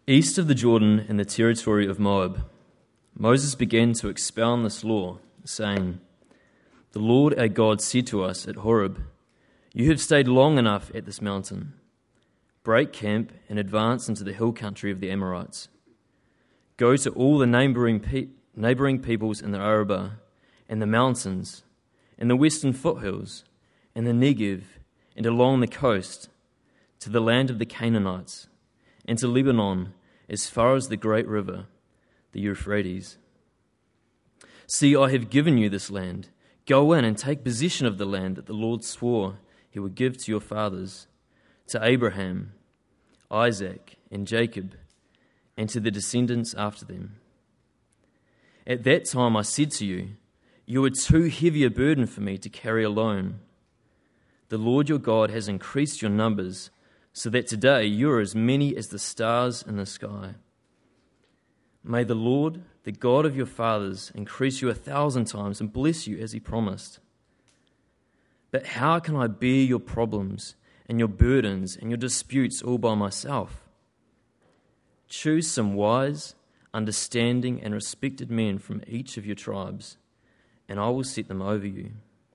East of the Jordan in the territory of Moab, Moses began to expound this law, saying, "The Lord our God said to us at Horeb, 'You have stayed long enough at this mountain. Break camp and advance into the hill country of the Amorites. Go to all the neighboring peoples in the Arabah and the mountains and the western foothills and the Negev and along the coast to the land of the Canaanites and to Lebanon as far as the great river, the Euphrates. See, I have given you this land. Go in and take possession of the land that the Lord swore he would give to your fathers, to Abraham, Isaac, and Jacob, and to the descendants after them. At that time I said to you, you are too heavy a burden for me to carry alone. The Lord your God has increased your numbers, so that today you are as many as the stars in the sky. May the Lord, the God of your fathers, increase you 1,000 times and bless you as he promised. But how can I bear your problems and your burdens and your disputes all by myself? Choose some wise, understanding, and respected men from each of your tribes, and I will set them over you.'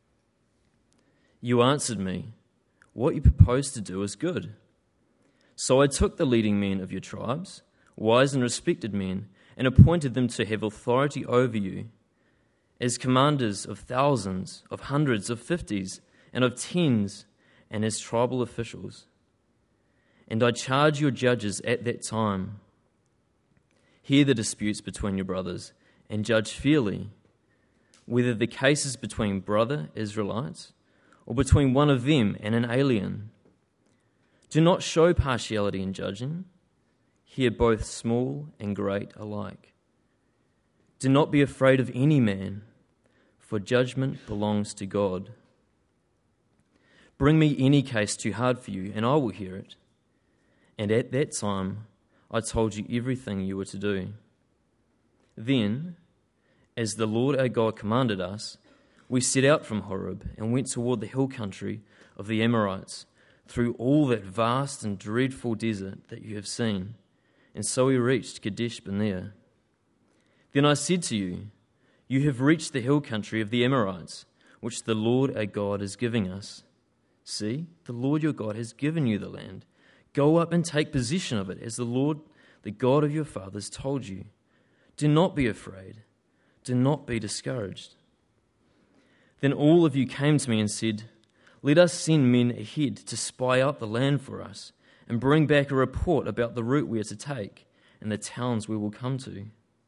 You answered me, 'What you propose to do is good.' So I took the leading men of your tribes, wise and respected men, and appointed them to have authority over you, as commanders of thousands, of hundreds, of fifties, and of tens, and as tribal officials. And I charge your judges at that time, hear the disputes between your brothers, and judge fairly, whether the case is between brother Israelites, or between one of them and an alien. Do not show partiality in judging. Hear both small and great alike. Do not be afraid of any man, for judgment belongs to God. Bring me any case too hard for you, and I will hear it.' And at that time I told you everything you were to do. Then, as the Lord our God commanded us, we set out from Horeb and went toward the hill country of the Amorites, through all that vast and dreadful desert that you have seen. And so we reached Kadesh Barnea. Then I said to you, 'You have reached the hill country of the Amorites, which the Lord our God is giving us. See, the Lord your God has given you the land. Go up and take possession of it, as the Lord, the God of your fathers, told you. Do not be afraid. Do not be discouraged.' Then all of you came to me and said, 'Let us send men ahead to spy out the land for us and bring back a report about the route we are to take and the towns we will come to.'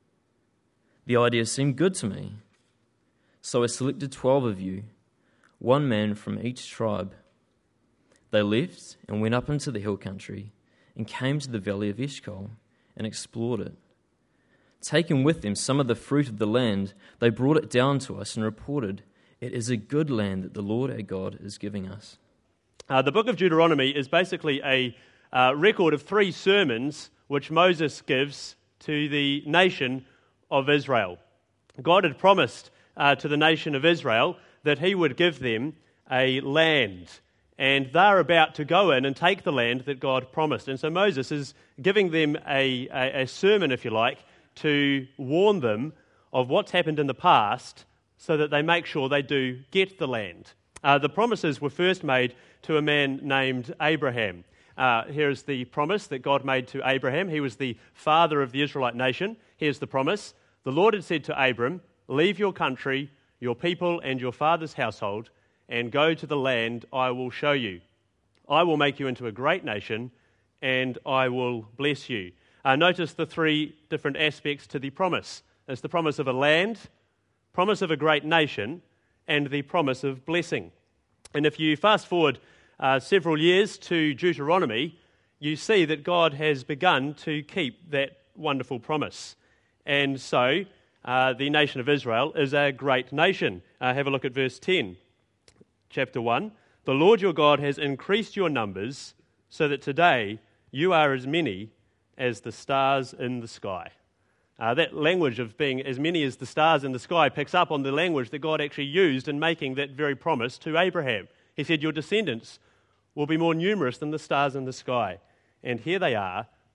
The idea seemed good to me. So I selected 12 of you, one man from each tribe. They left and went up into the hill country and came to the valley of Eshcol and explored it. Taking with them some of the fruit of the land, they brought it down to us and reported, 'It is a good land that the Lord our God is giving us.'" The book of Deuteronomy is basically a record of 3 sermons which Moses gives to the nation of Israel. God had promised to the nation of Israel that he would give them a land, and they're about to go in and take the land that God promised. And so Moses is giving them a sermon, if you like, to warn them of what's happened in the past so that they make sure they do get the land. The promises were first made to a man named Abraham. Here's the promise that God made to Abraham. He was the father of the Israelite nation. Here's the promise. The Lord had said to Abram, "Leave your country, your people, and your father's household, and go to the land I will show you. I will make you into a great nation, and I will bless you." Notice the 3 different aspects to the promise. There's the promise of a land, promise of a great nation, and the promise of blessing. And if you fast forward several years to Deuteronomy, you see that God has begun to keep that wonderful promise. And so the nation of Israel is a great nation. Have a look at verse 10, chapter 1. "The Lord your God has increased your numbers so that today you are as many as the stars in the sky." That language of being as many as the stars in the sky picks up on the language that God actually used in making that very promise to Abraham. He said, "Your descendants will be more numerous than the stars in the sky." And here they are,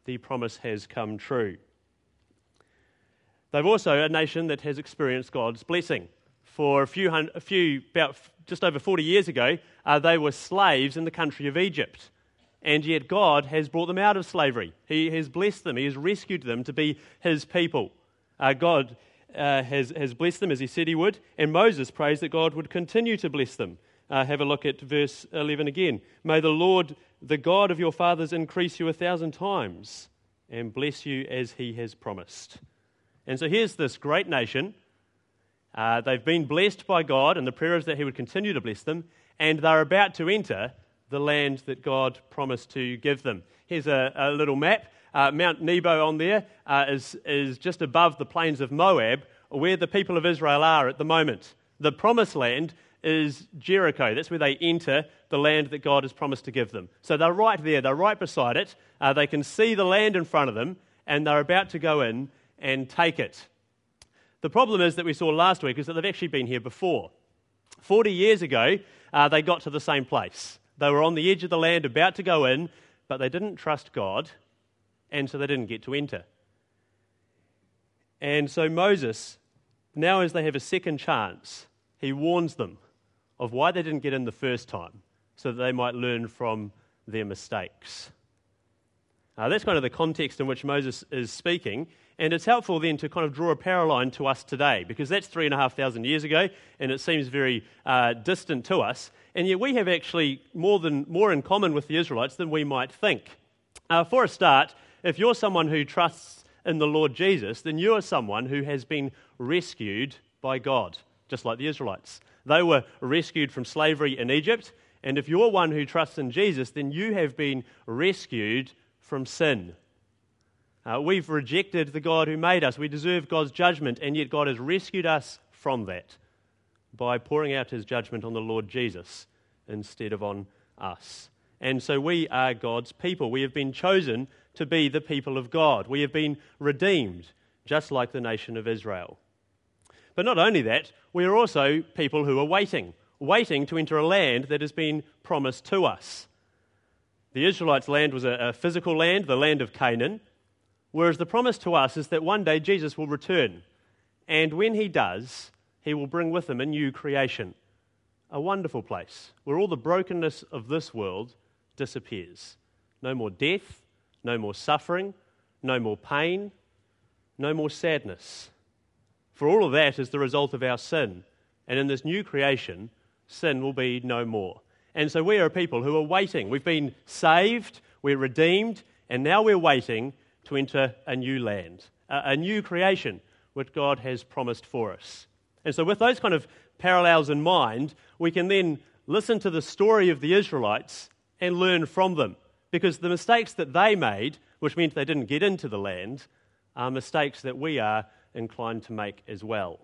the promise has come true. They've also a nation that has experienced God's blessing. For about just over 40 years ago, they were slaves in the country of Egypt. And yet God has brought them out of slavery. He has blessed them. He has rescued them to be his people. God has blessed them as he said he would. And Moses prays that God would continue to bless them. Have a look at verse 11 again. May the Lord, the God of your fathers, increase you 1,000 times and bless you as he has promised. And so here's this great nation. They've been blessed by God, and the prayer is that he would continue to bless them, and they're about to enter the land that God promised to give them. Here's a little map. Mount Nebo on there is just above the plains of Moab, where the people of Israel are at the moment. The promised land is Jericho. That's where they enter the land that God has promised to give them. So they're right there. They're right beside it. They can see the land in front of them, and they're about to go in and take it. The problem is that we saw last week is that they've actually been here before. 40 years ago, they got to the same place. They were on the edge of the land about to go in, but they didn't trust God, and so they didn't get to enter. And so Moses, now as they have a second chance, he warns them of why they didn't get in the first time, so that they might learn from their mistakes. That's kind of the context in which Moses is speaking, and it's helpful then to kind of draw a parallel line to us today, because that's 3,500 years ago, and it seems very distant to us, and yet we have actually more in common with the Israelites than we might think. For a start, if you're someone who trusts in the Lord Jesus, then you are someone who has been rescued by God, just like the Israelites. They were rescued from slavery in Egypt, and if you're one who trusts in Jesus, then you have been rescued from sin. We've rejected the God who made us. We deserve God's judgment, and yet God has rescued us from that by pouring out his judgment on the Lord Jesus instead of on us. And so we are God's people. We have been chosen to be the people of God. We have been redeemed, just like the nation of Israel. But not only that, we are also people who are waiting to enter a land that has been promised to us. The Israelites' land was a physical land, the land of Canaan, whereas the promise to us is that one day Jesus will return. And when he does, he will bring with him a new creation, a wonderful place where all the brokenness of this world disappears. No more death, no more suffering, no more pain, no more sadness. For all of that is the result of our sin. And in this new creation, sin will be no more. And so we are a people who are waiting. We've been saved, we're redeemed, and now we're waiting to enter a new land, a new creation which God has promised for us. And so with those kind of parallels in mind, we can then listen to the story of the Israelites and learn from them. Because the mistakes that they made, which meant they didn't get into the land, are mistakes that we are inclined to make as well.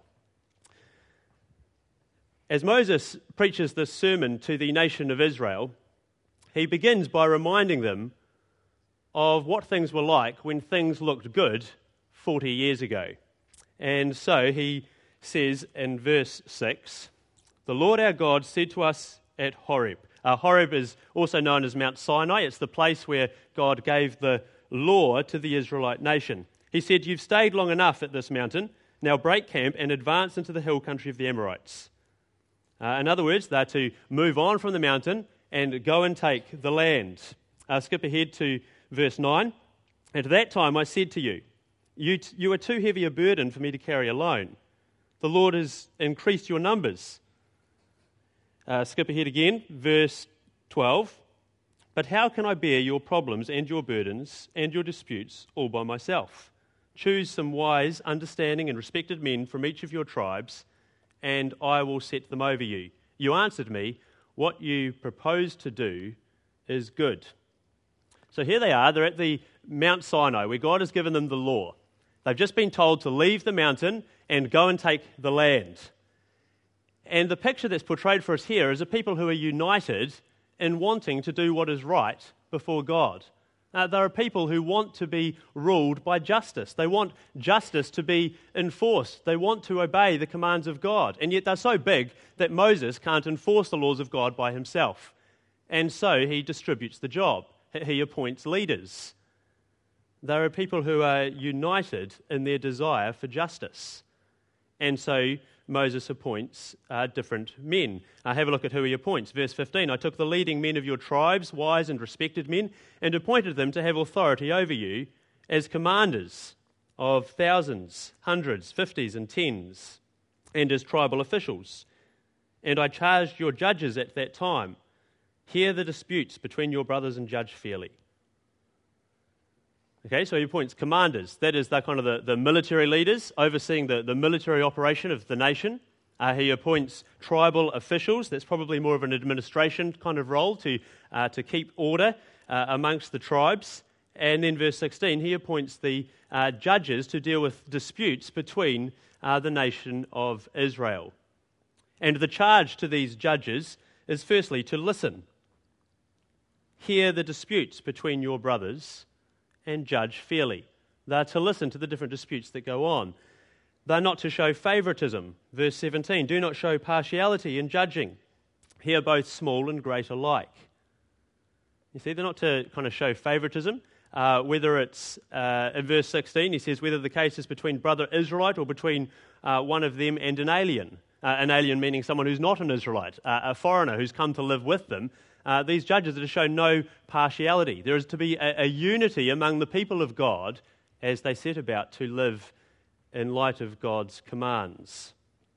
As Moses preaches this sermon to the nation of Israel, he begins by reminding them of what things were like when things looked good 40 years ago. And so he says in verse 6, "The Lord our God said to us at Horeb." Horeb is also known as Mount Sinai. It's the place where God gave the law to the Israelite nation. He said, "You've stayed long enough at this mountain. Now break camp and advance into the hill country of the Amorites." In other words, they're to move on from the mountain and go and take the land. Skip ahead to verse 9. "At that time I said to you, you are too heavy a burden for me to carry alone. The Lord has increased your numbers." Skip ahead again, verse 12. "But how can I bear your problems and your burdens and your disputes all by myself? Choose some wise, understanding, and respected men from each of your tribes, and I will set them over you." You answered me, "What you propose to do is good." So here they are, they're at the Mount Sinai, where God has given them the law. They've just been told to leave the mountain and go and take the land. And the picture that's portrayed for us here is a people who are united in wanting to do what is right before God. There are people who want to be ruled by justice. They want justice to be enforced. They want to obey the commands of God. And yet they're so big that Moses can't enforce the laws of God by himself. And so he distributes the job. He appoints leaders. They're a people who are united in their desire for justice. And so Moses appoints different men. Have a look at who he appoints. Verse 15, I took the leading men of your tribes, wise and respected men, and appointed them to have authority over you as commanders of thousands, hundreds, fifties, and tens, and as tribal officials. And I charged your judges at that time, hear the disputes between your brothers and judge fairly. Okay, so he appoints commanders. That is, they're kind of the military leaders overseeing the military operation of the nation. He appoints tribal officials. That's probably more of an administration kind of role to keep order amongst the tribes. And then verse 16, he appoints the judges to deal with disputes between the nation of Israel. And the charge to these judges is firstly to listen. Hear the disputes between your brothers and judge fairly. They're to listen to the different disputes that go on. They're not to show favoritism. Verse 17, do not show partiality in judging. Hear both small and great alike. You see, they're not to kind of show favoritism. Whether it's, in verse 16, he says, whether the case is between brother Israelite or between one of them and an alien meaning someone who's not an Israelite, a foreigner who's come to live with them. These judges are to show no partiality. There is to be a unity among the people of God as they set about to live in light of God's commands.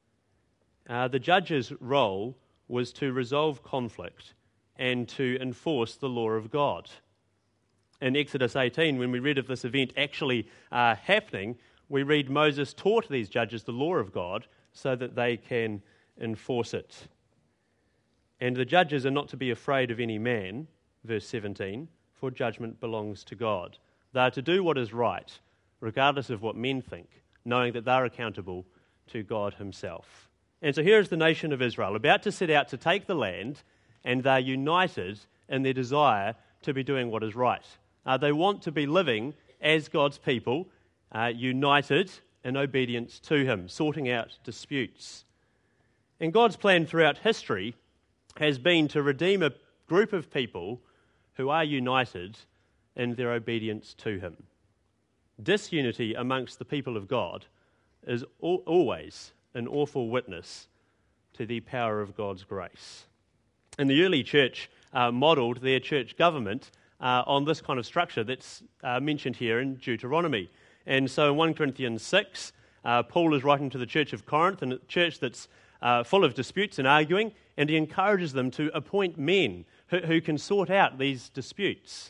The judge's role was to resolve conflict and to enforce the law of God. In Exodus 18, when we read of this event actually happening, we read Moses taught these judges the law of God so that they can enforce it. And the judges are not to be afraid of any man, verse 17, for judgment belongs to God. They are to do what is right, regardless of what men think, knowing that they are accountable to God himself. And so here is the nation of Israel, about to set out to take the land, and they're united in their desire to be doing what is right. They want to be living as God's people, united in obedience to him, sorting out disputes. And God's plan throughout history has been to redeem a group of people who are united in their obedience to him. Disunity amongst the people of God is always an awful witness to the power of God's grace. And the early church modelled their church government on this kind of structure that's mentioned here in Deuteronomy. And so in 1 Corinthians 6, Paul is writing to the church of Corinth, and a church that's full of disputes and arguing, and he encourages them to appoint men who can sort out these disputes.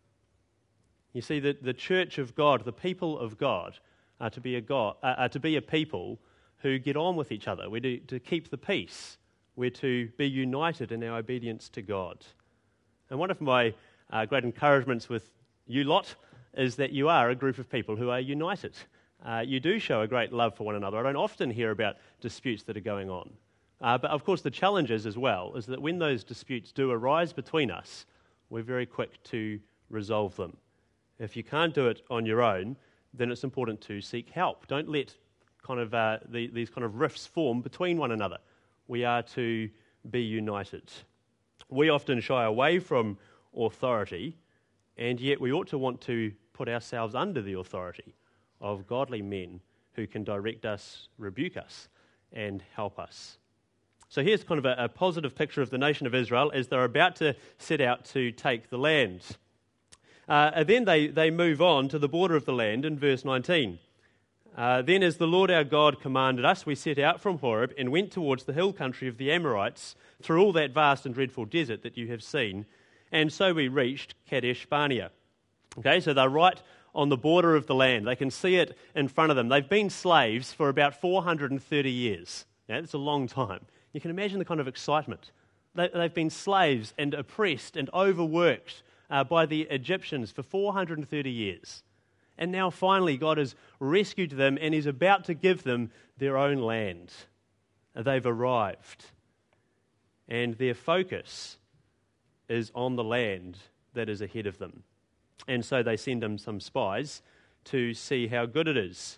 You see, that the church of God, the people of God, are to be a people who get on with each other. We're to keep the peace. We're to be united in our obedience to God. And one of my great encouragements with you lot is that you are a group of people who are united. You do show a great love for one another. I don't often hear about disputes that are going on. But of course the challenge is as well is that when those disputes do arise between us, we're very quick to resolve them. If you can't do it on your own, then it's important to seek help. Don't let these kind of rifts form between one another. We are to be united. We often shy away from authority, and yet we ought to want to put ourselves under the authority of godly men who can direct us, rebuke us, and help us. So here's kind of a positive picture of the nation of Israel as they're about to set out to take the land. And then they move on to the border of the land in verse 19. Then as the Lord our God commanded us, we set out from Horeb and went towards the hill country of the Amorites through all that vast and dreadful desert that you have seen. And so we reached Kadesh Barnea. Okay, so they're right on the border of the land. They can see it in front of them. They've been slaves for about 430 years. Yeah, that's a long time. You can imagine the kind of excitement. They've been slaves and oppressed and overworked by the Egyptians for 430 years. And now finally God has rescued them and is about to give them their own land. They've arrived. And their focus is on the land that is ahead of them. And so they send them some spies to see how good it is.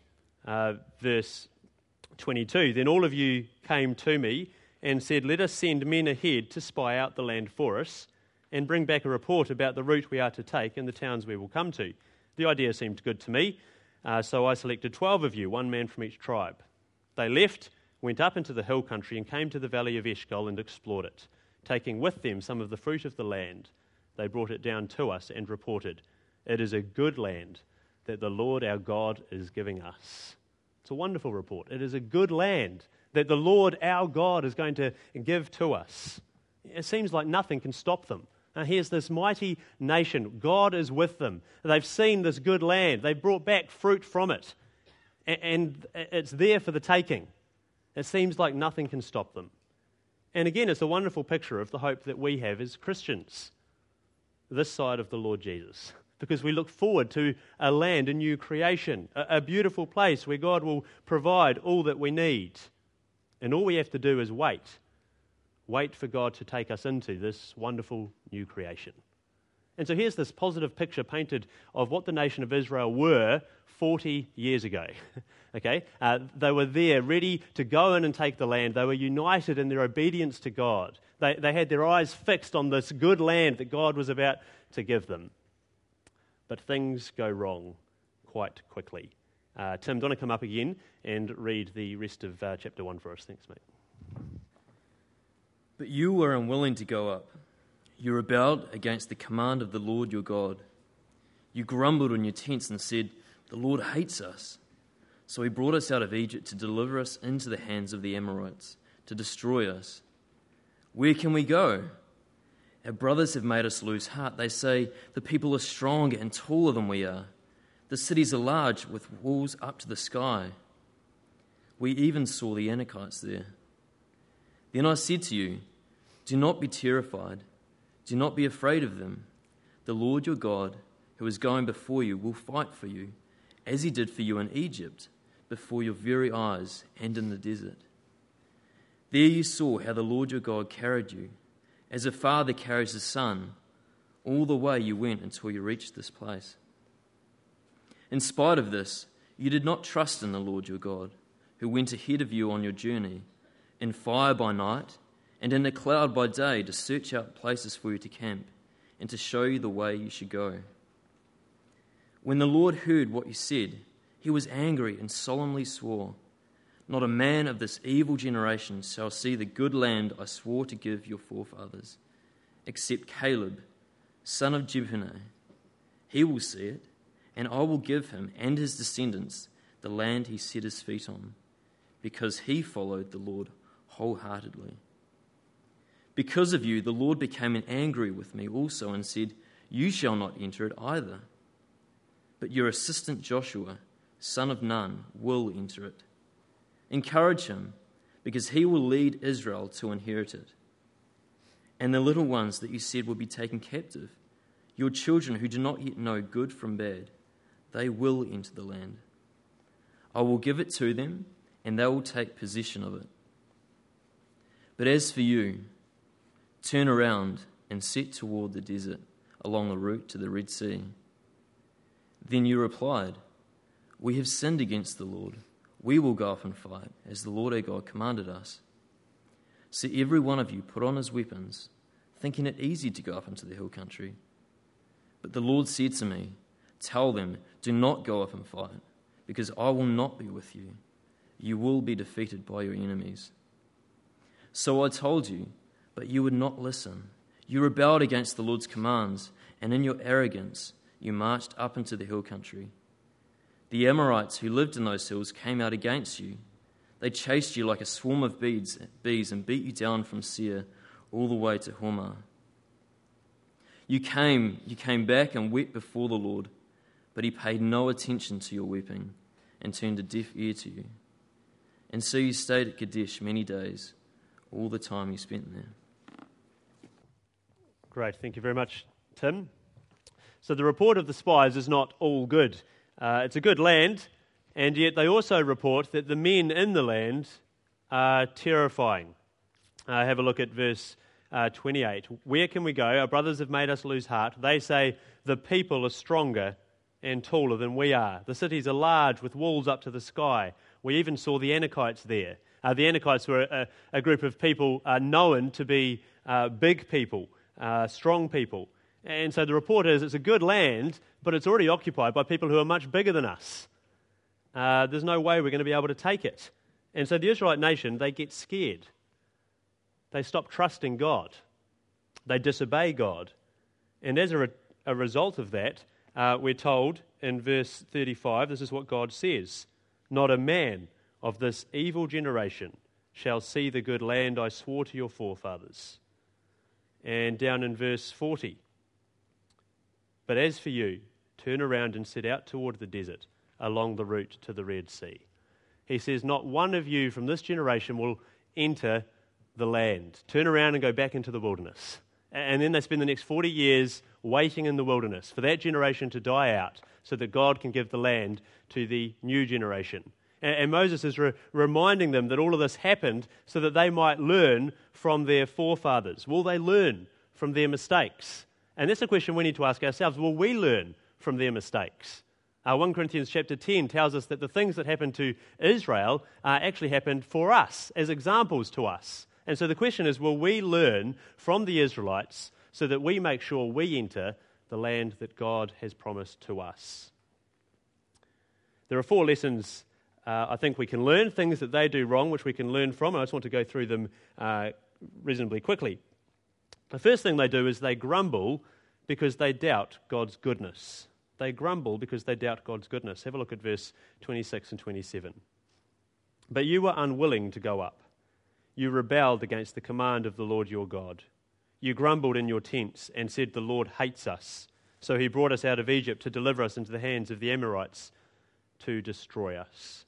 Verse 22, then all of you came to me and said, let us send men ahead to spy out the land for us and bring back a report about the route we are to take and the towns we will come to. The idea seemed good to me, so I selected 12 of you, one man from each tribe. They left, went up into the hill country and came to the valley of Eshcol and explored it, taking with them some of the fruit of the land. They brought it down to us and reported, "It is a good land that the Lord our God is giving us." It's a wonderful report. It is a good land that the Lord our God is going to give to us. It seems like nothing can stop them. Now here's this mighty nation. God is with them. They've seen this good land. They've brought back fruit from it. And it's there for the taking. It seems like nothing can stop them. And again, it's a wonderful picture of the hope that we have as Christians, this side of the Lord Jesus, because we look forward to a land, a new creation, a beautiful place where God will provide all that we need. And all we have to do is wait for God to take us into this wonderful new creation. And so here's this positive picture painted of what the nation of Israel were 40 years ago. Okay, they were there ready to go in and take the land. They were united in their obedience to God. They had their eyes fixed on this good land that God was about to give them. But things go wrong quite quickly. Tim, do you want to come up again and read the rest of chapter 1 for us? Thanks, mate. But you were unwilling to go up. You rebelled against the command of the Lord your God. You grumbled in your tents and said, "The Lord hates us." So he brought us out of Egypt to deliver us into the hands of the Amorites, to destroy us. Where can we go? Our brothers have made us lose heart. They say, "The people are stronger and taller than we are. The cities are large, with walls up to the sky." We even saw the Anakites there. Then I said to you, "Do not be terrified. Do not be afraid of them. The Lord your God, who is going before you, will fight for you, as he did for you in Egypt, before your very eyes and in the desert. There you saw how the Lord your God carried you, as a father carries his son, all the way you went until you reached this place. In spite of this, you did not trust in the Lord your God, who went ahead of you on your journey, in fire by night and in a cloud by day, to search out places for you to camp and to show you the way you should go. When the Lord heard what you said, he was angry and solemnly swore, 'Not a man of this evil generation shall see the good land I swore to give your forefathers, except Caleb, son of Jephunneh. He will see it, and I will give him and his descendants the land he set his feet on, because he followed the Lord wholeheartedly.' Because of you, the Lord became angry with me also and said, 'You shall not enter it either. But your assistant Joshua, son of Nun, will enter it. Encourage him, because he will lead Israel to inherit it. And the little ones that you said will be taken captive, your children who do not yet know good from bad, they will enter the land. I will give it to them, and they will take possession of it. But as for you, turn around and set toward the desert along the route to the Red Sea.' Then you replied, 'We have sinned against the Lord. We will go up and fight, as the Lord our God commanded us.' So every one of you put on his weapons, thinking it easy to go up into the hill country. But the Lord said to me, 'Tell them, do not go up and fight, because I will not be with you. You will be defeated by your enemies.' So I told you, but you would not listen. You rebelled against the Lord's commands, and in your arrogance you marched up into the hill country. The Amorites who lived in those hills came out against you. They chased you like a swarm of bees and beat you down from Seir all the way to Hormah. You came back and wept before the Lord, but he paid no attention to your weeping and turned a deaf ear to you. And so you stayed at Kadesh many days, all the time you spent there." Great, thank you very much, Tim. So the report of the spies is not all good. It's a good land, and yet they also report that the men in the land are terrifying. Have a look at verse 28. "Where can we go? Our brothers have made us lose heart. They say, 'The people are stronger and taller than we are. The cities are large with walls up to the sky.' We even saw the Anakites there." The Anakites were a group of people known to be big people, strong people. And so the report is it's a good land, but it's already occupied by people who are much bigger than us. There's no way we're going to be able to take it. And so the Israelite nation, they get scared. They stop trusting God. They disobey God. And as a result of that, we're told in verse 35, this is what God says, "Not a man of this evil generation shall see the good land I swore to your forefathers." And down in verse 40, "But as for you, turn around and set out toward the desert along the route to the Red Sea." He says, not one of you from this generation will enter the land. Turn around and go back into the wilderness. And then they spend the next 40 years waiting in the wilderness for that generation to die out so that God can give the land to the new generation. And Moses is reminding them that all of this happened so that they might learn from their forefathers. Will they learn from their mistakes? And that's a question we need to ask ourselves. Will we learn from their mistakes? 1 Corinthians chapter 10 tells us that the things that happened to Israel actually happened for us, as examples to us. And so the question is, will we learn from the Israelites so that we make sure we enter the land that God has promised to us? There are 4 lessons I think we can learn, things that they do wrong, which we can learn from. I just want to go through them reasonably quickly. The first thing they do is they grumble because they doubt God's goodness. They grumble because they doubt God's goodness. Have a look at verse 26 and 27. "But you were unwilling to go up. You rebelled against the command of the Lord your God. You grumbled in your tents and said, 'The Lord hates us.' So he brought us out of Egypt to deliver us into the hands of the Amorites to destroy us."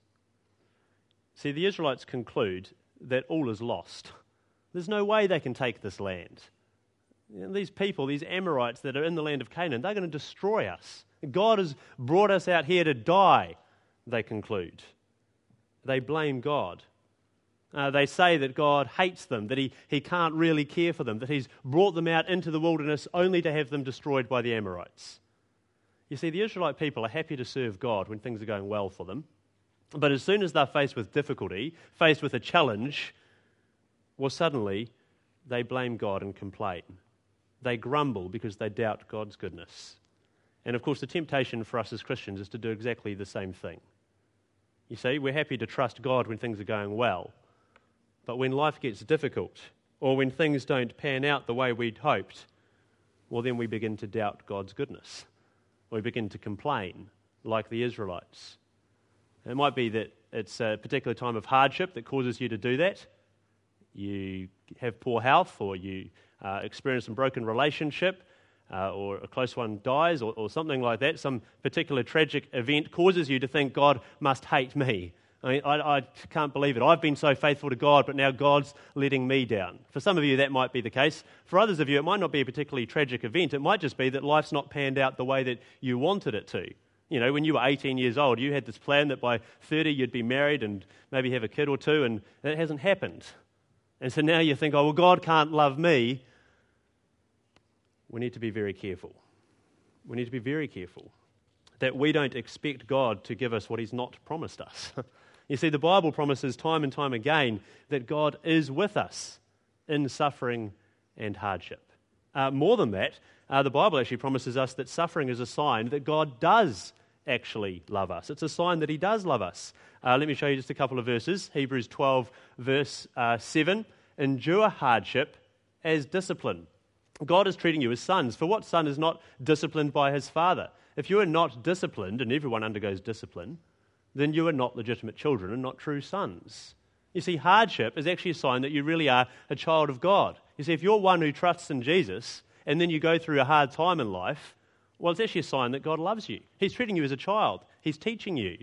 See, the Israelites conclude that all is lost. There's no way they can take this land. These people, these Amorites that are in the land of Canaan, they're going to destroy us. God has brought us out here to die, they conclude. They blame God. They say that God hates them, that he can't really care for them, that he's brought them out into the wilderness only to have them destroyed by the Amorites. You see, the Israelite people are happy to serve God when things are going well for them. But as soon as they're faced with difficulty, faced with a challenge, well, suddenly they blame God and complain. They grumble because they doubt God's goodness. And of course, the temptation for us as Christians is to do exactly the same thing. You see, we're happy to trust God when things are going well. But when life gets difficult, or when things don't pan out the way we'd hoped, well, then we begin to doubt God's goodness. We begin to complain, like the Israelites. It might be that it's a particular time of hardship that causes you to do that. You have poor health, or you experience a broken relationship, or a close one dies, or something like that. Some particular tragic event causes you to think God must hate me. I mean, I can't believe it. I've been so faithful to God, but now God's letting me down. For some of you, that might be the case. For others of you, it might not be a particularly tragic event. It might just be that life's not panned out the way that you wanted it to. You know, when you were 18 years old, you had this plan that by 30 you'd be married and maybe have a kid or two, and that hasn't happened. And so now you think, oh, well, God can't love me. We need to be very careful. We need to be very careful that we don't expect God to give us what he's not promised us. You see, the Bible promises time and time again that God is with us in suffering and hardship. More than that, the Bible actually promises us that suffering is a sign that God does actually love us. It's a sign that he does love us. Let me show you just a couple of verses. Hebrews 12, verse 7. "Endure hardship as discipline." God is treating you as sons. For what son is not disciplined by his father? If you are not disciplined, and everyone undergoes discipline, then you are not legitimate children and not true sons. You see, hardship is actually a sign that you really are a child of God. You see, if you're one who trusts in Jesus, and then you go through a hard time in life, well, it's actually a sign that God loves you. He's treating you as a child. He's teaching you.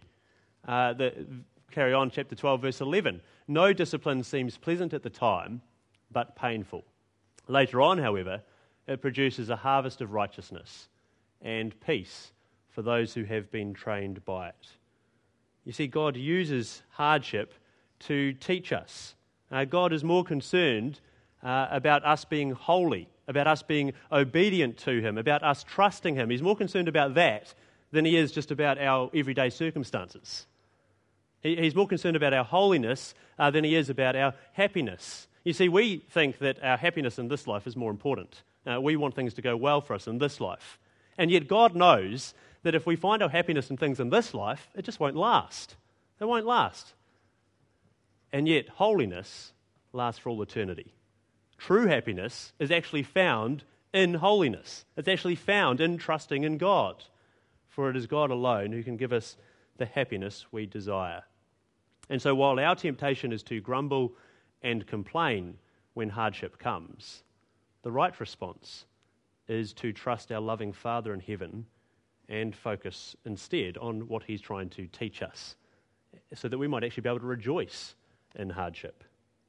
Carry on, chapter 12, verse 11. "No discipline seems pleasant at the time, but painful. Later on, however, it produces a harvest of righteousness and peace for those who have been trained by it." You see, God uses hardship to teach us. God is more concerned about us being holy, about us being obedient to him, about us trusting him. He's more concerned about that than he is just about our everyday circumstances. He's more concerned about our holiness than he is about our happiness. You see, we think that our happiness in this life is more important. We want things to go well for us in this life. And yet God knows that if we find our happiness in things in this life, it just won't last. It won't last. And yet holiness lasts for all eternity. True happiness is actually found in holiness. It's actually found in trusting in God. For it is God alone who can give us the happiness we desire. And so while our temptation is to grumble and complain when hardship comes, the right response is to trust our loving Father in heaven and focus instead on what he's trying to teach us so that we might actually be able to rejoice in hardship.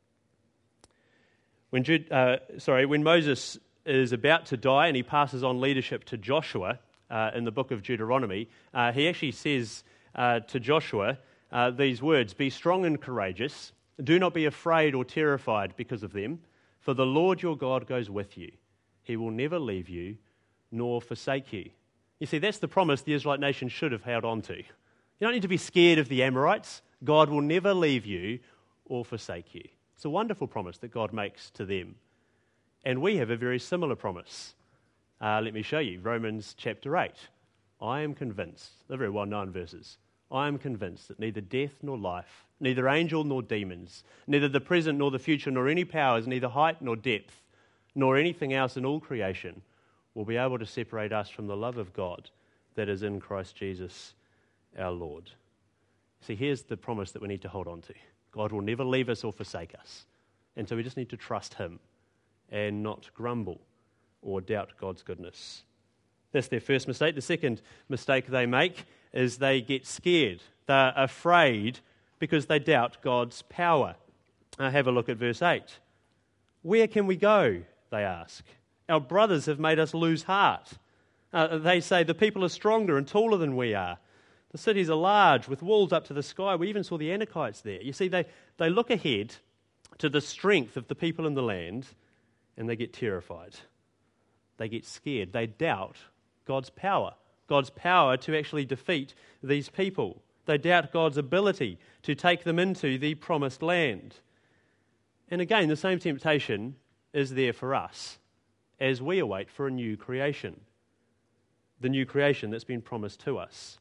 When Moses is about to die and he passes on leadership to Joshua in the book of Deuteronomy, he actually says to Joshua these words, "Be strong and courageous. Do not be afraid or terrified because of them, for the Lord your God goes with you. He will never leave you nor forsake you." You see, that's the promise the Israelite nation should have held on to. You don't need to be scared of the Amorites. God will never leave you or forsake you. It's a wonderful promise that God makes to them. And we have a very similar promise. Let me show you. Romans chapter 8. I am convinced, they're very well-known verses, I am convinced that neither death nor life, neither angel nor demons, neither the present nor the future, nor any powers, neither height nor depth, nor anything else in all creation will be able to separate us from the love of God that is in Christ Jesus our Lord. See, here's the promise that we need to hold on to. God will never leave us or forsake us. And so we just need to trust him and not grumble or doubt God's goodness. That's their first mistake. The second mistake they make is they get scared. They're afraid because they doubt God's power. Have a look at verse 8. Where can we go? They ask. Our brothers have made us lose heart. They say the people are stronger and taller than we are. The cities are large with walls up to the sky. We even saw the Anakites there. You see, they look ahead to the strength of the people in the land and they get terrified. They get scared. They doubt God's power to actually defeat these people. They doubt God's ability to take them into the promised land. And again, the same temptation is there for us as we await for a new creation, the new creation that's been promised to us.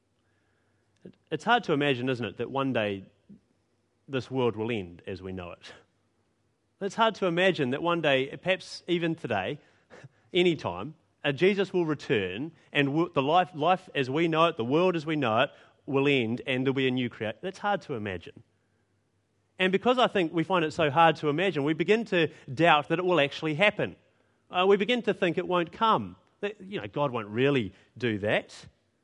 It's hard to imagine, isn't it, that one day this world will end as we know it. It's hard to imagine that one day, perhaps even today, any time, Jesus will return and the life as we know it, the world as we know it, will end and there'll be a new creation. That's hard to imagine. And because I think we find it so hard to imagine, we begin to doubt that it will actually happen. We begin to think it won't come. That, God won't really do that.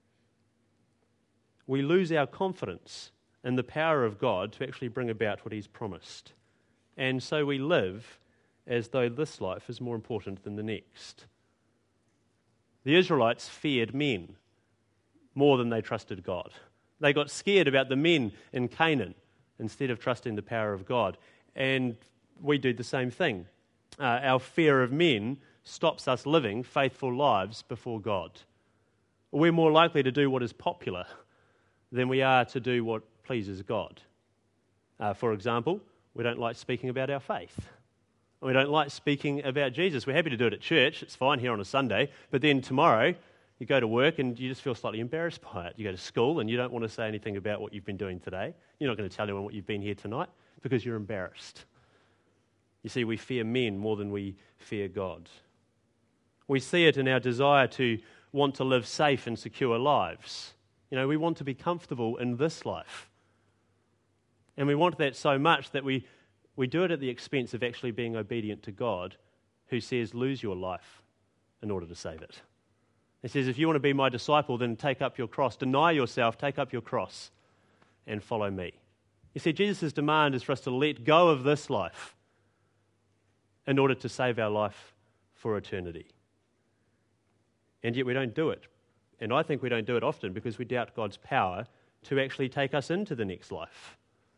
We lose our confidence in the power of God to actually bring about what he's promised. And so we live as though this life is more important than the next. The Israelites feared men more than they trusted God. They got scared about the men in Canaan instead of trusting the power of God. And we do the same thing. Our fear of men stops us living faithful lives before God. We're more likely to do what is popular than we are to do what pleases God. For example, we don't like speaking about our faith. We don't like speaking about Jesus. We're happy to do it at church. It's fine here on a Sunday. But then tomorrow, you go to work and you just feel slightly embarrassed by it. You go to school and you don't want to say anything about what you've been doing today. You're not going to tell anyone what you've been here tonight because you're embarrassed. You see, we fear men more than we fear God. We see it in our desire to want to live safe and secure lives. We want to be comfortable in this life. And we want that so much that we do it at the expense of actually being obedient to God, who says, lose your life in order to save it. He says, if you want to be my disciple, then take up your cross. Deny yourself, take up your cross, and follow me. You see, Jesus' demand is for us to let go of this life in order to save our life for eternity. And yet we don't do it. And I think we don't do it often because we doubt God's power to actually take us into the next life.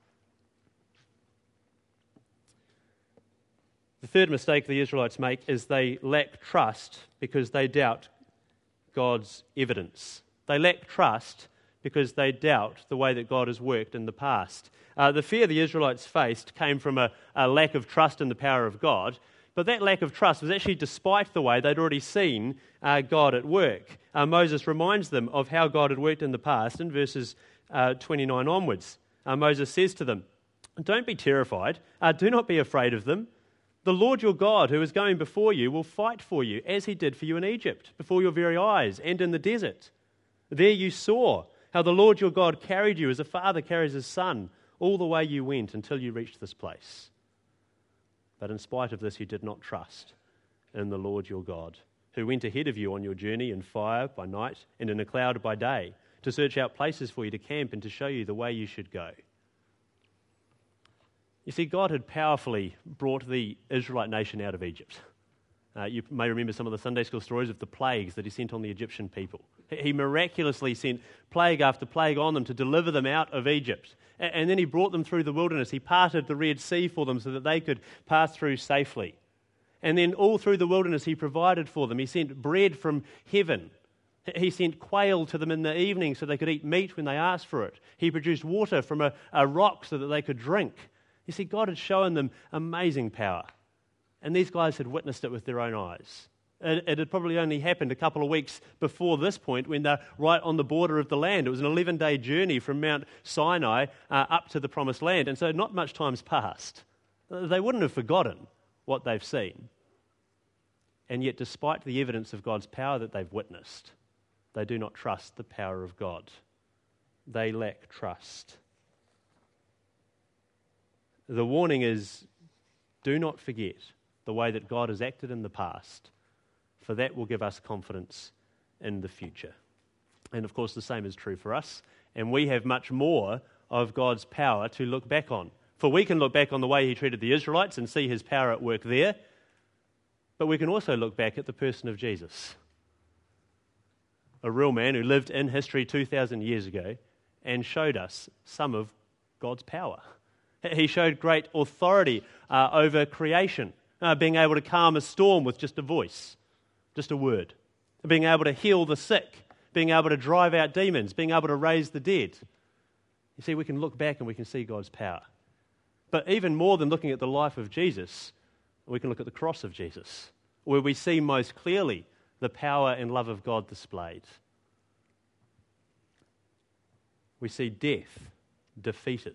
The third mistake the Israelites make is they lack trust because they doubt God's evidence. They lack trust because they doubt the way that God has worked in the past. The fear the Israelites faced came from a lack of trust in the power of God. But that lack of trust was actually despite the way they'd already seen God at work. Moses reminds them of how God had worked in the past in verses 29 onwards. Moses says to them, "Don't be terrified. Do not be afraid of them. The Lord your God, who is going before you, will fight for you, as he did for you in Egypt, before your very eyes and in the desert. There you saw how the Lord your God carried you as a father carries his son, all the way you went until you reached this place. But in spite of this, you did not trust in the Lord your God, who went ahead of you on your journey in fire by night and in a cloud by day, to search out places for you to camp and to show you the way you should go." You see, God had powerfully brought the Israelite nation out of Egypt. You may remember some of the Sunday school stories of the plagues that he sent on the Egyptian people. He miraculously sent plague after plague on them to deliver them out of Egypt. And then he brought them through the wilderness. He parted the Red Sea for them so that they could pass through safely. And then all through the wilderness he provided for them. He sent bread from heaven. He sent quail to them in the evening so they could eat meat when they asked for it. He produced water from a rock so that they could drink. You see, God had shown them amazing power. And these guys had witnessed it with their own eyes. It had probably only happened a couple of weeks before this point when they're right on the border of the land. It was an 11-day journey from Mount Sinai up to the Promised Land. And so not much time's passed. They wouldn't have forgotten what they've seen. And yet, despite the evidence of God's power that they've witnessed, they do not trust the power of God. They lack trust. The warning is, do not forget the way that God has acted in the past, for that will give us confidence in the future. And of course, the same is true for us, and we have much more of God's power to look back on. For we can look back on the way he treated the Israelites and see his power at work there, but we can also look back at the person of Jesus, a real man who lived in history 2,000 years ago and showed us some of God's power. He showed great authority over creation, being able to calm a storm with just a voice, just a word, being able to heal the sick, being able to drive out demons, being able to raise the dead. You see, we can look back and we can see God's power. But even more than looking at the life of Jesus, we can look at the cross of Jesus, where we see most clearly the power and love of God displayed. We see death defeated.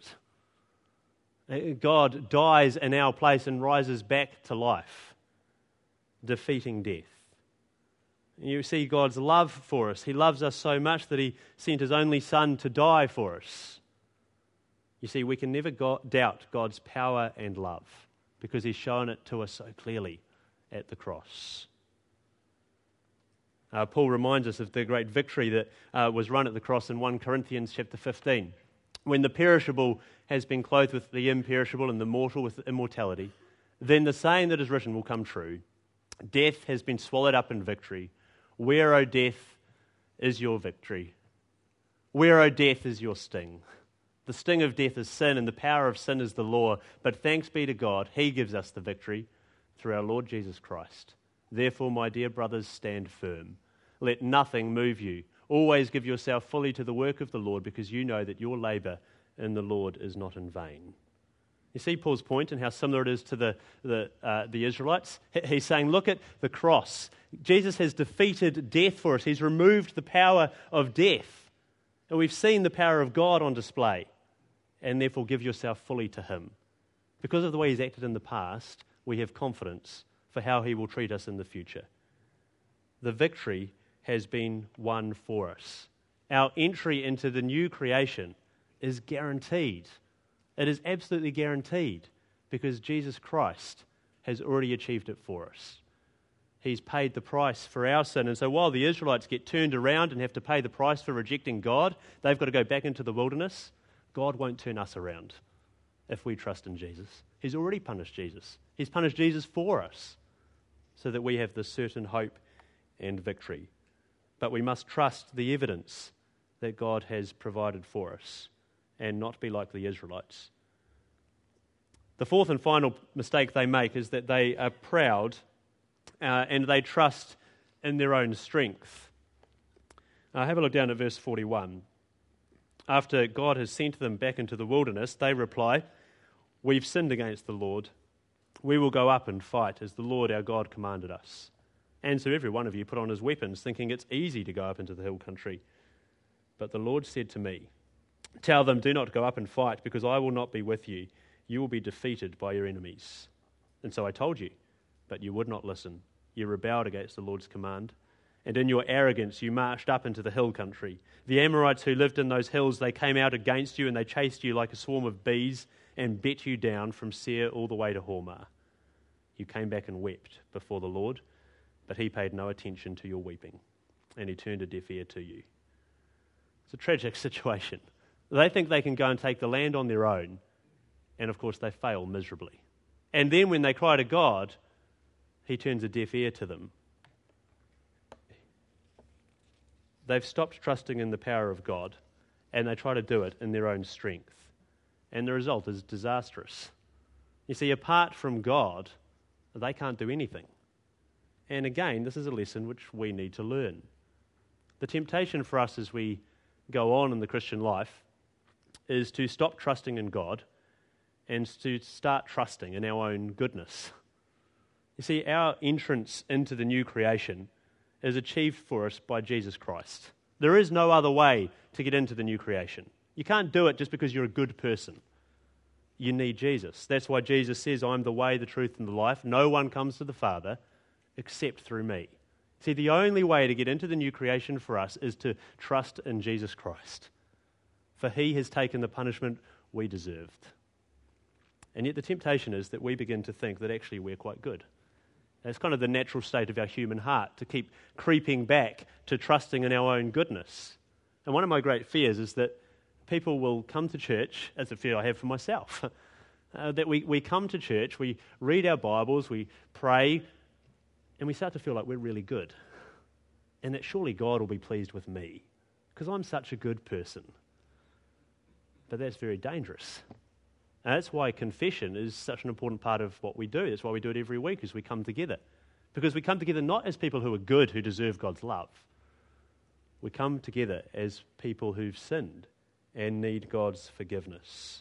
God dies in our place and rises back to life, defeating death. You see God's love for us. He loves us so much that he sent his only Son to die for us. You see, we can never doubt God's power and love because he's shown it to us so clearly at the cross. Paul reminds us of the great victory that was run at the cross in 1 Corinthians chapter 15. When the perishable has been clothed with the imperishable and the mortal with immortality, then the saying that is written will come true. Death has been swallowed up in victory. Where, O death, is your victory? Where, O death, is your sting? The sting of death is sin, and the power of sin is the law. But thanks be to God, he gives us the victory through our Lord Jesus Christ. Therefore, my dear brothers, stand firm. Let nothing move you. Always give yourself fully to the work of the Lord, because you know that your labour in the Lord is not in vain. You see Paul's point and how similar it is to the Israelites? He's saying, look at the cross. Jesus has defeated death for us. He's removed the power of death. And we've seen the power of God on display. And therefore give yourself fully to him. Because of the way he's acted in the past, we have confidence for how he will treat us in the future. The victory has been won for us. Our entry into the new creation is guaranteed. It is absolutely guaranteed because Jesus Christ has already achieved it for us. He's paid the price for our sin. And so while the Israelites get turned around and have to pay the price for rejecting God, they've got to go back into the wilderness. God won't turn us around if we trust in Jesus. He's already punished Jesus. He's punished Jesus for us so that we have this certain hope and victory. But we must trust the evidence that God has provided for us and not be like the Israelites. The fourth and final mistake they make is that they are proud and they trust in their own strength. Have a look down at verse 41. After God has sent them back into the wilderness, they reply, "We've sinned against the Lord. We will go up and fight as the Lord our God commanded us. And so every one of you put on his weapons, thinking it's easy to go up into the hill country. But the Lord said to me, tell them, do not go up and fight, because I will not be with you. You will be defeated by your enemies. And so I told you, but you would not listen. You rebelled against the Lord's command. And in your arrogance you marched up into the hill country. The Amorites who lived in those hills, they came out against you, and they chased you like a swarm of bees and bet you down from Seir all the way to Hormah. You came back and wept before the Lord, but he paid no attention to your weeping, and he turned a deaf ear to you. It's a tragic situation. They think they can go and take the land on their own, and of course they fail miserably. And then when they cry to God, he turns a deaf ear to them. They've stopped trusting in the power of God, and they try to do it in their own strength. And the result is disastrous. You see, apart from God, they can't do anything. And again, this is a lesson which we need to learn. The temptation for us as we go on in the Christian life is to stop trusting in God and to start trusting in our own goodness. You see, our entrance into the new creation is achieved for us by Jesus Christ. There is no other way to get into the new creation. You can't do it just because you're a good person. You need Jesus. That's why Jesus says, I'm the way, the truth, and the life. No one comes to the Father except through me. See, the only way to get into the new creation for us is to trust in Jesus Christ. For he has taken the punishment we deserved. And yet the temptation is that we begin to think that actually we're quite good. It's kind of the natural state of our human heart to keep creeping back to trusting in our own goodness. And one of my great fears is that people will come to church, as a fear I have for myself, that we come to church, we read our Bibles, we pray, and we start to feel like we're really good. And that surely God will be pleased with me, because I'm such a good person. But that's very dangerous. And that's why confession is such an important part of what we do. That's why we do it every week, as we come together. Because we come together not as people who are good, who deserve God's love. We come together as people who've sinned and need God's forgiveness.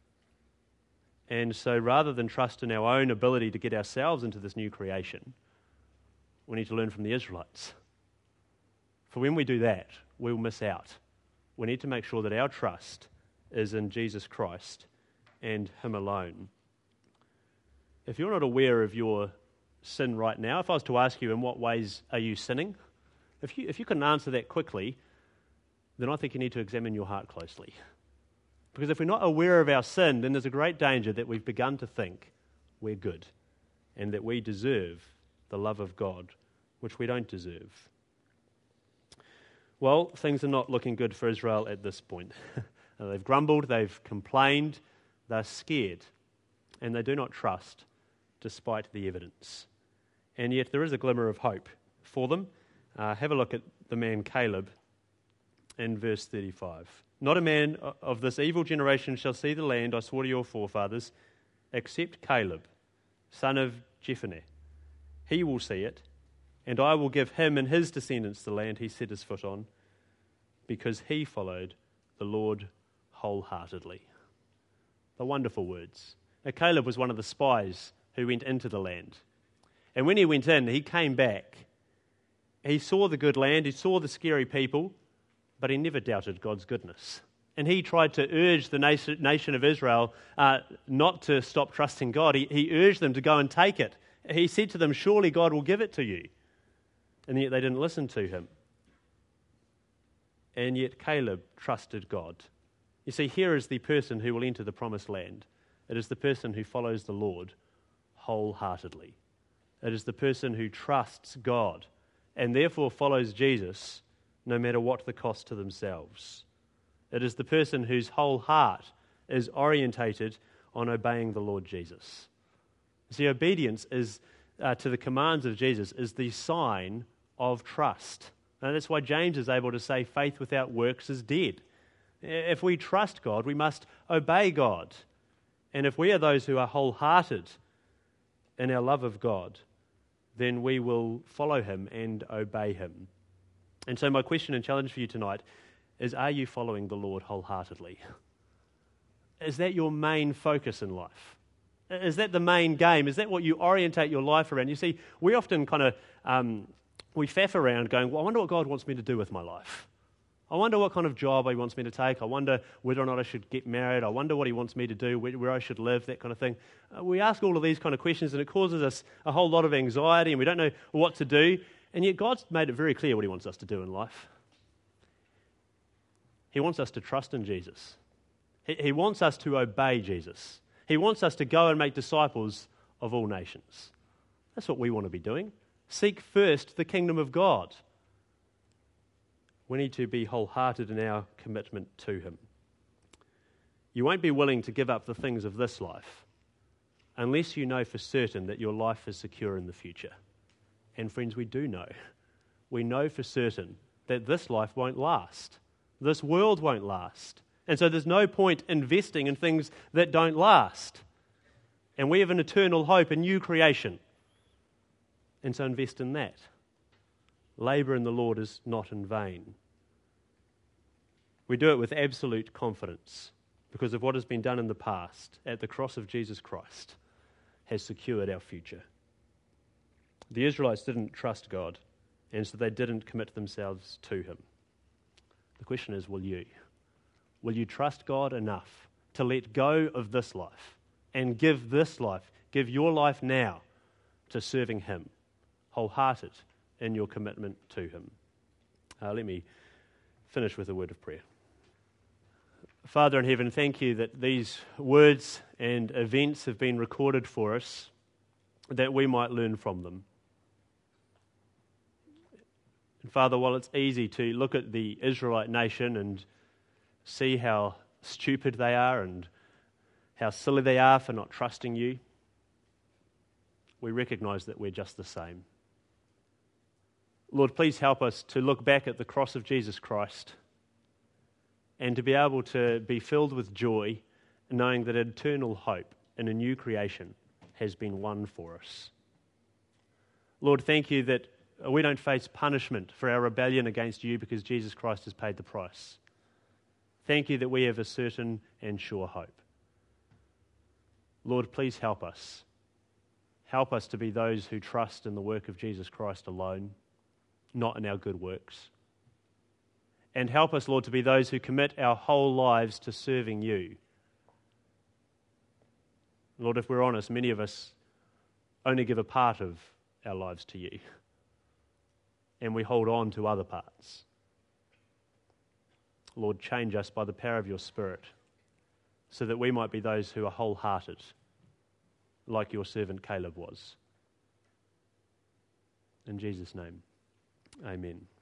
And so rather than trust in our own ability to get ourselves into this new creation, we need to learn from the Israelites. For when we do that, we'll miss out. We need to make sure that our trust is in Jesus Christ and him alone. If you're not aware of your sin right now, if I was to ask you in what ways are you sinning, if you couldn't answer that quickly, then I think you need to examine your heart closely. Because if we're not aware of our sin, then there's a great danger that we've begun to think we're good and that we deserve the love of God, which we don't deserve. Well, things are not looking good for Israel at this point. They've grumbled, they've complained, they're scared, and they do not trust despite the evidence. And yet there is a glimmer of hope for them. Have a look at the man Caleb in verse 35. Not a man of this evil generation shall see the land I swore to your forefathers, except Caleb, son of Jephunneh. He will see it, and I will give him and his descendants the land he set his foot on, because he followed the Lord wholeheartedly. The wonderful words. Now, Caleb was one of the spies who went into the land. And when he went in, he came back. He saw the good land, he saw the scary people, but he never doubted God's goodness. And he tried to urge the nation of Israel not to stop trusting God. He urged them to go and take it. He said to them, surely God will give it to you. And yet they didn't listen to him. And yet Caleb trusted God. You see, here is the person who will enter the promised land. It is the person who follows the Lord wholeheartedly. It is the person who trusts God and therefore follows Jesus no matter what the cost to themselves. It is the person whose whole heart is orientated on obeying the Lord Jesus. See, obedience is to the commands of Jesus is the sign of trust. And that's why James is able to say faith without works is dead. If we trust God, we must obey God. And if we are those who are wholehearted in our love of God, then we will follow him and obey him. And so my question and challenge for you tonight is, are you following the Lord wholeheartedly? Is that your main focus in life? Is that the main game? Is that what you orientate your life around? You see, we often kind of, we faff around going, well, I wonder what God wants me to do with my life. I wonder what kind of job He wants me to take. I wonder whether or not I should get married. I wonder what He wants me to do, where I should live, that kind of thing. We ask all of these kind of questions, and it causes us a whole lot of anxiety, and we don't know what to do. And yet God's made it very clear what He wants us to do in life. He wants us to trust in Jesus. He wants us to obey Jesus. He wants us to go and make disciples of all nations. That's what we want to be doing. Seek first the kingdom of God. We need to be wholehearted in our commitment to Him. You won't be willing to give up the things of this life unless you know for certain that your life is secure in the future. And friends, we do know. We know for certain that this life won't last. This world won't last. And so there's no point investing in things that don't last. And we have an eternal hope, a new creation. And so invest in that. Labour in the Lord is not in vain. We do it with absolute confidence because of what has been done in the past at the cross of Jesus Christ has secured our future. The Israelites didn't trust God, and so they didn't commit themselves to Him. The question is, will you? Will you trust God enough to let go of this life and give this life, give your life now to serving Him, wholehearted in your commitment to Him? Let me finish with a word of prayer. Father in heaven, thank you that these words and events have been recorded for us, that we might learn from them. And Father, while it's easy to look at the Israelite nation and see how stupid they are and how silly they are for not trusting you, we recognize that we're just the same. Lord, please help us to look back at the cross of Jesus Christ and to be able to be filled with joy, knowing that eternal hope in a new creation has been won for us. Lord, thank you that we don't face punishment for our rebellion against you because Jesus Christ has paid the price. Thank you that we have a certain and sure hope. Lord, please help us. Help us to be those who trust in the work of Jesus Christ alone, not in our good works. And help us, Lord, to be those who commit our whole lives to serving you. Lord, if we're honest, many of us only give a part of our lives to you, and we hold on to other parts. Lord, change us by the power of your Spirit so that we might be those who are wholehearted, like your servant Caleb was. In Jesus' name, amen.